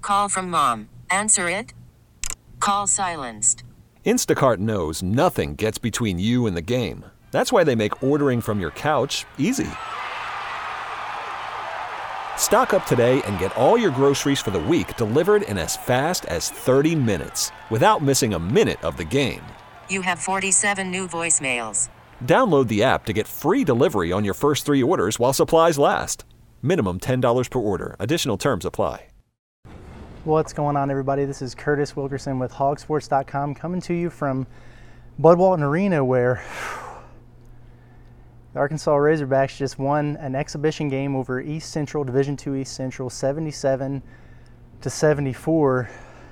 Call from mom. Answer it. Call silenced. Instacart knows nothing gets between you and the game. That's why they make ordering from your couch easy. Stock up today and get all your groceries for the week delivered in as fast as 30 minutes without missing a minute of the game. You have 47 new voicemails. Download the app to get free delivery on your first 3 orders while supplies last. Minimum $10 per order. Additional terms apply. What's going on, everybody? This is Curtis Wilkerson with Hogsports.com coming to you from Bud Walton Arena, where the Arkansas Razorbacks just won an exhibition game over East Central, Division II East Central, 77-74.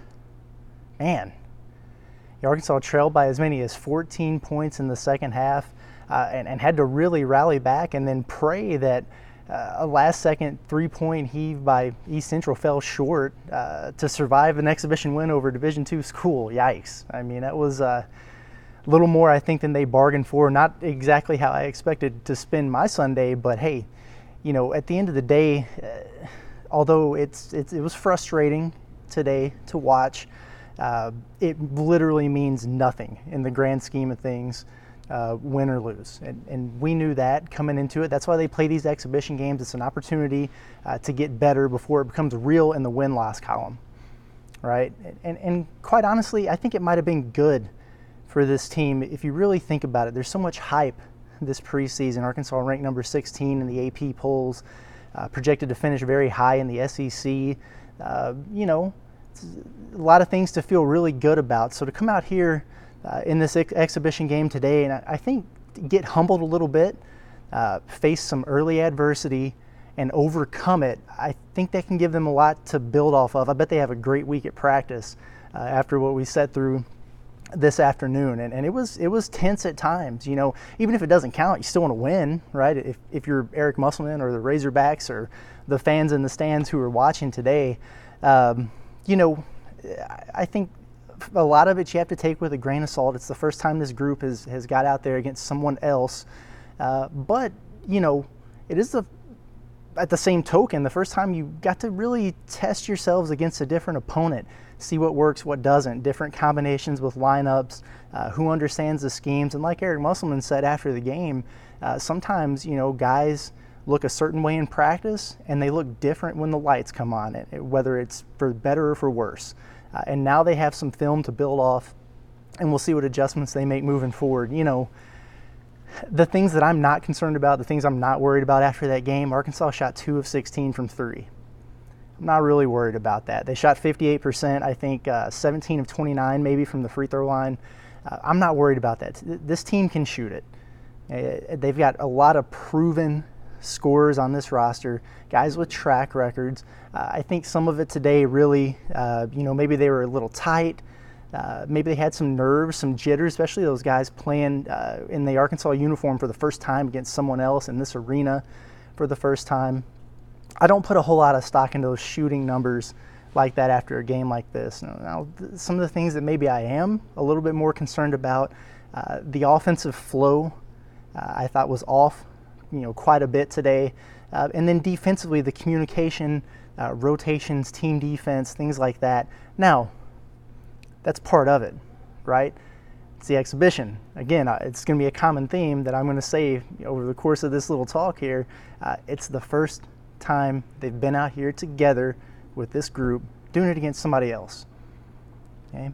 Man, the Arkansas trailed by as many as 14 points in the second half and had to really rally back and then pray that a last-second three-point heave by East Central fell short to survive an exhibition win over Division II school. Yikes. I mean, that was a little more, I think, than they bargained for. Not exactly how I expected to spend my Sunday, but hey, you know, at the end of the day, although it was frustrating today to watch, it literally means nothing in the grand scheme of things. Win or lose, and we knew that coming into it. That's why they play these exhibition games. It's an opportunity to get better before it becomes real in the win-loss column, right? And quite honestly, I think it might have been good for this team if you really think about it. There's so much hype this preseason. Arkansas ranked number 16 in the AP polls, projected to finish very high in the SEC. You know, a lot of things to feel really good about. So to come out here in this exhibition game today, and I think get humbled a little bit, face some early adversity, and overcome it, I think that can give them a lot to build off of. I bet they have a great week at practice after what we set through this afternoon, and it was tense at times. You know, even if it doesn't count, you still want to win, right? If you're Eric Musselman or the Razorbacks or the fans in the stands who are watching today, you know, I think a lot of it you have to take with a grain of salt. It's the first time this group has got out there against someone else. But, you know, it is at the same token, the first time you got to really test yourselves against a different opponent, see what works, what doesn't, different combinations with lineups, who understands the schemes. And like Eric Musselman said after the game, sometimes, you know, guys look a certain way in practice and they look different when the lights come on, whether it's for better or for worse. And now they have some film to build off, and we'll see what adjustments they make moving forward. You know, the things that I'm not concerned about, the things I'm not worried about after that game, Arkansas shot 2 of 16 from 3. I'm not really worried about that. They shot 58%, I think 17 of 29 maybe from the free throw line. I'm not worried about that. This team can shoot it. They've got a lot of proven scorers on this roster, guys with track records. I think some of it today really, you know, maybe they were a little tight. Maybe they had some nerves, some jitters, especially those guys playing in the Arkansas uniform for the first time against someone else in this arena for the first time. I don't put a whole lot of stock into those shooting numbers like that after a game like this. Now, some of the things that maybe I am a little bit more concerned about, the offensive flow I thought was off, you know, quite a bit today. And then defensively, the communication, rotations, team defense, things like that. Now, that's part of it, right? It's the exhibition. Again, it's going to be a common theme that I'm going to say over the course of this little talk here. It's the first time they've been out here together with this group doing it against somebody else. Okay?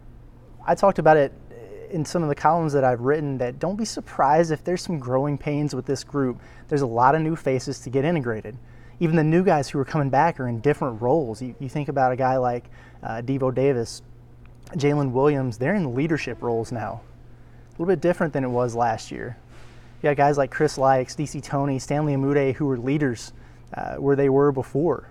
I talked about it in some of the columns that I've written, that don't be surprised if there's some growing pains with this group. There's a lot of new faces to get integrated. Even the new guys who are coming back are in different roles. You think about a guy like Devo Davis, Jalen Williams, they're in leadership roles now. A little bit different than it was last year. You got guys like Chris Lykes, DC Toney, Stanley Amude, who were leaders where they were before.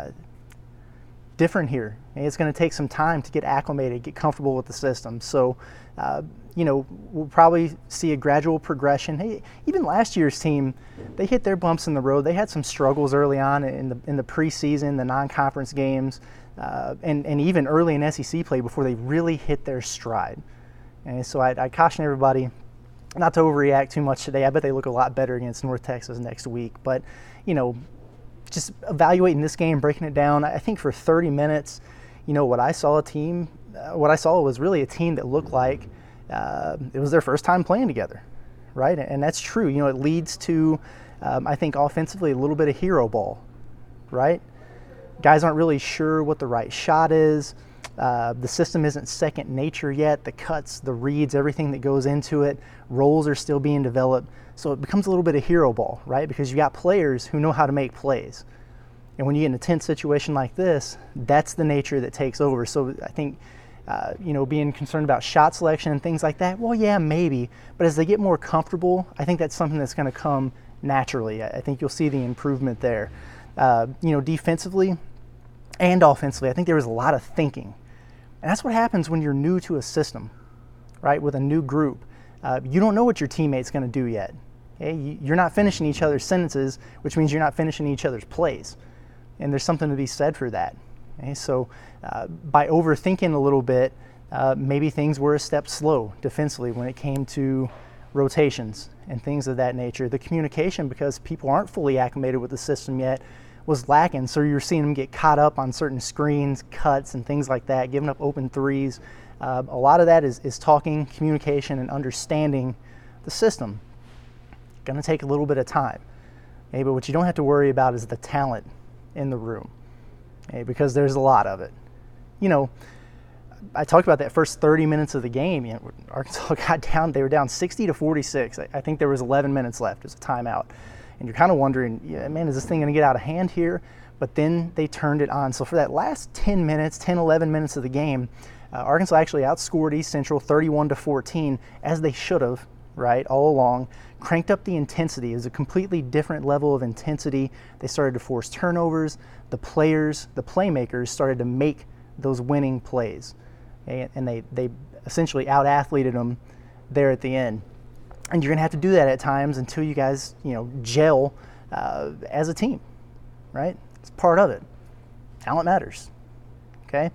Different here. And it's going to take some time to get acclimated, get comfortable with the system. So, you know, we'll probably see a gradual progression. Hey, even last year's team, they hit their bumps in the road. They had some struggles early on in the preseason, the non-conference games, and even early in SEC play before they really hit their stride. And so I caution everybody not to overreact too much today. I bet they look a lot better against North Texas next week. But, you know, just evaluating this game, breaking it down, I think for 30 minutes, what I saw was really a team that looked like it was their first time playing together, right? And that's true. It leads to, I think, offensively a little bit of hero ball, right? Guys aren't really sure what the right shot is. The system isn't second nature yet. The cuts, the reads, everything that goes into it, roles are still being developed. So it becomes a little bit of hero ball, right? Because you got players who know how to make plays. And when you get in a tense situation like this, that's the nature that takes over. So I think, being concerned about shot selection and things like that, well, yeah, maybe. But as they get more comfortable, I think that's something that's going to come naturally. I think you'll see the improvement there. Defensively and offensively, I think there was a lot of thinking. And that's what happens when you're new to a system, right, with a new group. You don't know what your teammate's going to do yet. Okay? You're not finishing each other's sentences, which means you're not finishing each other's plays. And there's something to be said for that. Okay? So by overthinking a little bit, maybe things were a step slow defensively when it came to rotations and things of that nature. The communication, because people aren't fully acclimated with the system yet, was lacking. So you're seeing them get caught up on certain screens, cuts, and things like that, giving up open threes. A lot of that is talking, communication, and understanding the system. Going to take a little bit of time. Okay? But what you don't have to worry about is the talent in the room, okay? Because there's a lot of it. I talked about that first 30 minutes of the game. Arkansas got down. They were down 60-46. I think there was 11 minutes left. It was a timeout. And you're kind of wondering, man, is this thing going to get out of hand here? But then they turned it on. So for that last 11 minutes of the game, Arkansas actually outscored East Central 31-14, as they should have, right, all along. Cranked up the intensity. It was a completely different level of intensity. They started to force turnovers. The players, the playmakers, started to make those winning plays. Okay? And they essentially out-athleted them there at the end. And you're going to have to do that at times until you guys, gel as a team, right? It's part of it. Talent matters, okay?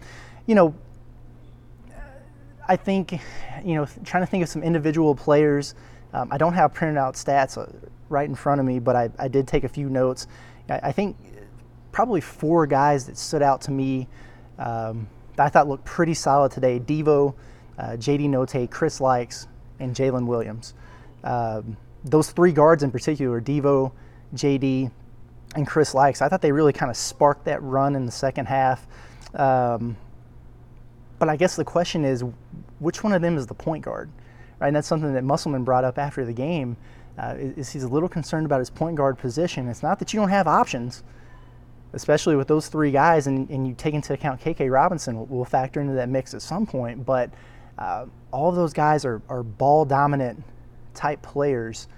I think, trying to think of some individual players. I don't have printed out stats right in front of me, but I did take a few notes. I think probably 4 guys that stood out to me that I thought looked pretty solid today. Devo, J.D. Notae, Chris Likes, and Jalen Williams. Those 3 guards in particular, Devo, J.D., and Chris Likes, I thought they really kind of sparked that run in the second half. But I guess the question is, which one of them is the point guard? Right, and that's something that Musselman brought up after the game. Is he's a little concerned about his point guard position. It's not that you don't have options, especially with those 3 guys, and you take into account KK Robinson will factor into that mix at some point. But all of those guys are ball dominant type players.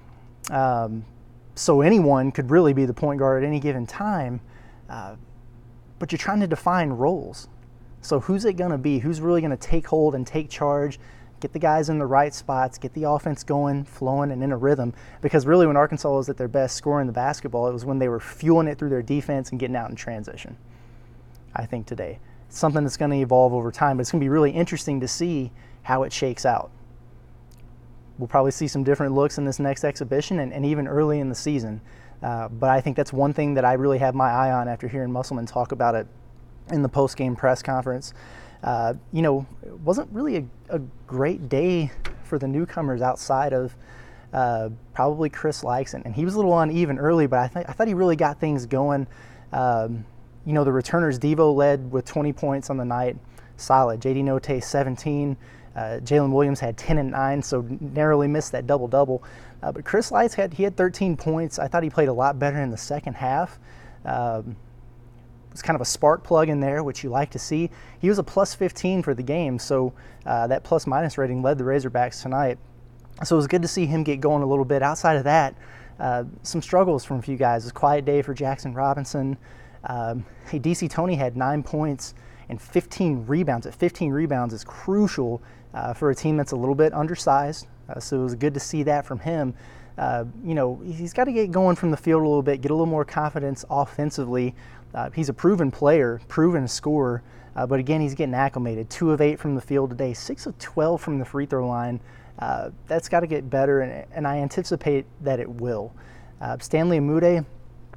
So anyone could really be the point guard at any given time. But you're trying to define roles. So who's it going to be? Who's really going to take hold and take charge, get the guys in the right spots, get the offense going, flowing, and in a rhythm? Because really when Arkansas was at their best scoring the basketball, it was when they were fueling it through their defense and getting out in transition, I think, today. It's something that's going to evolve over time, but it's going to be really interesting to see how it shakes out. We'll probably see some different looks in this next exhibition and even early in the season. But I think that's one thing that I really have my eye on after hearing Musselman talk about it in the post-game press conference. It wasn't really a great day for the newcomers outside of probably Chris Likes, and he was a little uneven early, but I thought he really got things going. The returners, Devo led with 20 points on the night, solid. J.D. Notae 17. Jalen Williams had 10 and 9, so narrowly missed that double-double. But Chris Likes had 13 points. I thought he played a lot better in the second half. Was kind of a spark plug in there, which you like to see. He was a plus 15 for the game, so that plus-minus rating led the Razorbacks tonight. So it was good to see him get going a little bit. Outside of that, some struggles from a few guys. It was a quiet day for Jackson Robinson. DC Toney had 9 points and 15 rebounds. At 15 rebounds is crucial for a team that's a little bit undersized. So it was good to see that from him. He's got to get going from the field a little bit, get a little more confidence offensively. He's a proven player, proven scorer, but again, he's getting acclimated. 2 of 8 from the field today, 6 of 12 from the free throw line. That's got to get better, and I anticipate that it will. Stanley Amude,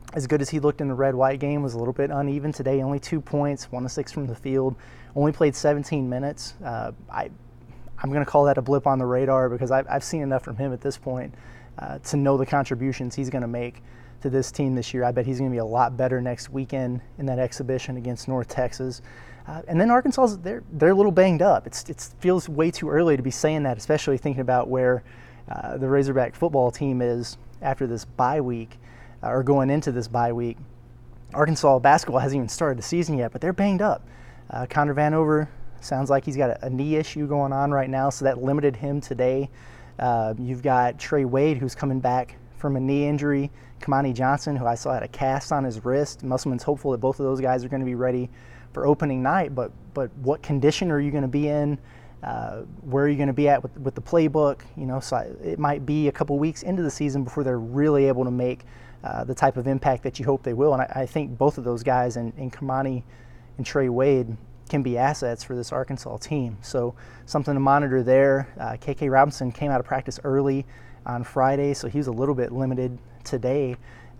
as good as he looked in the red-white game, was a little bit uneven today. Only 2 points, 1 of 6 from the field. Only played 17 minutes. I'm going to call that a blip on the radar because I've seen enough from him at this point to know the contributions he's going to make to this team this year. I bet he's going to be a lot better next weekend in that exhibition against North Texas. And then Arkansas, they're a little banged up. It feels way too early to be saying that, especially thinking about where the Razorback football team is after this bye week. Or going into this bye week. Arkansas basketball hasn't even started the season yet, but they're banged up. Connor Vanover sounds like he's got a knee issue going on right now, so that limited him today. You've got Trey Wade, who's coming back from a knee injury. Kamani Johnson, who I saw had a cast on his wrist. Musselman's hopeful that both of those guys are going to be ready for opening night, but what condition are you going to be in? Where are you going to be at with the playbook? So it might be a couple weeks into the season before they're really able to make the type of impact that you hope they will. And I think both of those guys, in Kamani and Trey Wade, can be assets for this Arkansas team. So something to monitor there. KK Robinson came out of practice early on Friday, so he was a little bit limited today.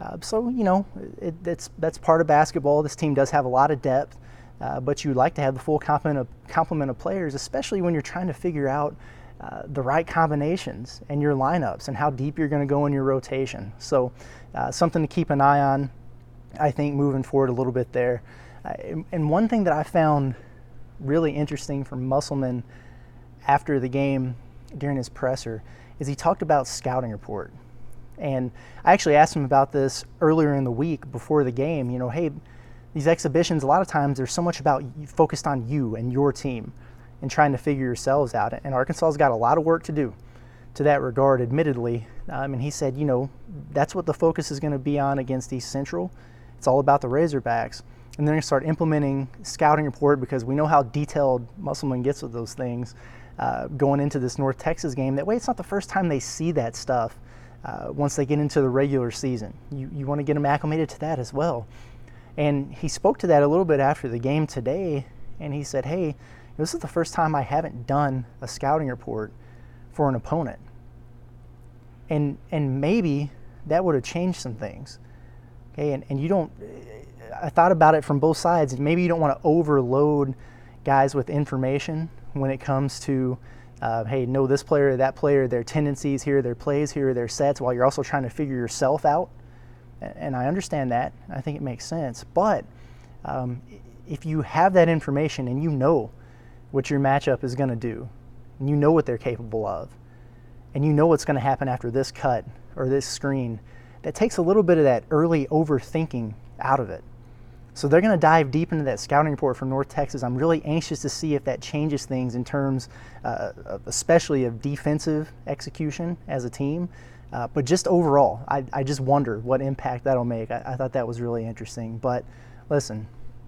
That's part of basketball. This team does have a lot of depth, but you'd like to have the full complement of players, especially when you're trying to figure out the right combinations and your lineups and how deep you're going to go in your rotation. So something to keep an eye on, I think, moving forward a little bit there. And one thing that I found really interesting from Musselman after the game during his presser is he talked about scouting report. And I actually asked him about this earlier in the week before the game. Hey, these exhibitions, a lot of times they're so much about focused on you and your team and trying to figure yourselves out. And Arkansas's got a lot of work to do to that regard, admittedly. And he said, that's what the focus is going to be on against East Central. It's all about the Razorbacks. And they're going to start implementing scouting report because we know how detailed Musselman gets with those things going into this North Texas game. That way it's not the first time they see that stuff once they get into the regular season. You want to get them acclimated to that as well. And he spoke to that a little bit after the game today, and he said, hey, this is the first time I haven't done a scouting report for an opponent. And maybe that would have changed some things. Okay, and you don't, I thought about it from both sides. Maybe you don't want to overload guys with information when it comes to, hey, know this player, that player, their tendencies here, their plays here, their sets, while you're also trying to figure yourself out. And I understand that. I think it makes sense. But if you have that information and you know what your matchup is going to do, and you know what they're capable of, and you know what's going to happen after this cut or this screen, that takes a little bit of that early overthinking out of it. So they're going to dive deep into that scouting report from North Texas. I'm really anxious to see if that changes things in terms especially of defensive execution as a team. But just overall, I just wonder what impact that'll make. I thought that was really interesting. But listen,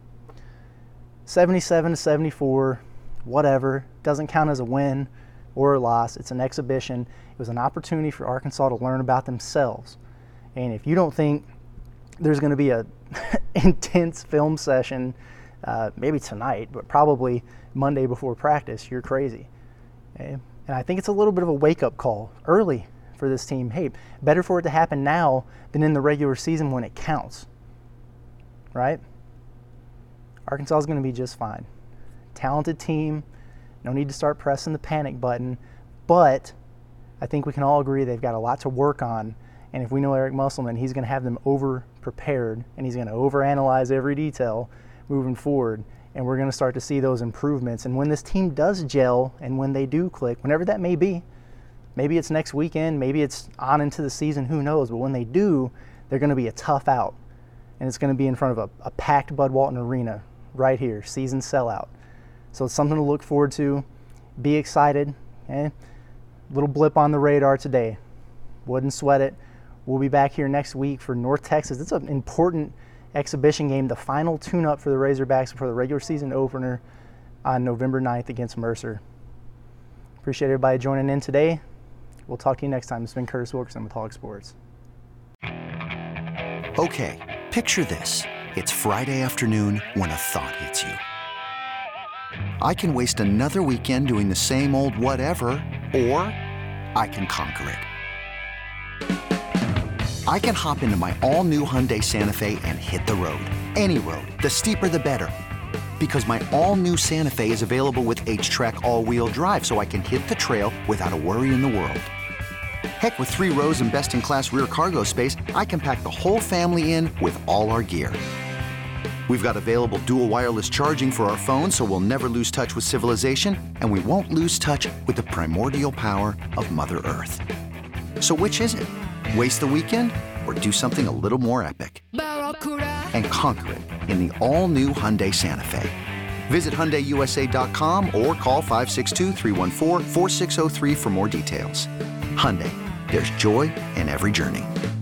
77-74, whatever, doesn't count as a win or a loss. It's an exhibition. It was an opportunity for Arkansas to learn about themselves. And if you don't think there's going to be a intense film session, maybe tonight, but probably Monday before practice, you're crazy. Okay? And I think it's a little bit of a wake-up call early for this team. Hey, better for it to happen now than in the regular season when it counts, right? Arkansas is going to be just fine. Talented team, no need to start pressing the panic button, but I think we can all agree they've got a lot to work on. And if we know Eric Musselman, he's going to have them over-prepared, and he's going to overanalyze every detail moving forward, and we're going to start to see those improvements. And when this team does gel, and when they do click, whenever that may be, maybe it's next weekend, maybe it's on into the season, who knows, but when they do, they're going to be a tough out, and it's going to be in front of a packed Bud Walton Arena right here, season sellout. So it's something to look forward to. Be excited. Okay? Little blip on the radar today. Wouldn't sweat it. We'll be back here next week for North Texas. It's an important exhibition game, the final tune-up for the Razorbacks before the regular season opener on November 9th against Mercer. Appreciate everybody joining in today. We'll talk to you next time. It's been Curtis Wilkerson with Hog Sports. Okay, picture this. It's Friday afternoon when a thought hits you. I can waste another weekend doing the same old whatever, or I can conquer it. I can hop into my all-new Hyundai Santa Fe and hit the road. Any road. The steeper, the better. Because my all-new Santa Fe is available with H-Track all-wheel drive, so I can hit the trail without a worry in the world. Heck, with 3 rows and best-in-class rear cargo space, I can pack the whole family in with all our gear. We've got available dual wireless charging for our phones, so we'll never lose touch with civilization, and we won't lose touch with the primordial power of Mother Earth. So which is it? Waste the weekend or do something a little more epic? And conquer it in the all-new Hyundai Santa Fe. Visit HyundaiUSA.com or call 562-314-4603 for more details. Hyundai, there's joy in every journey.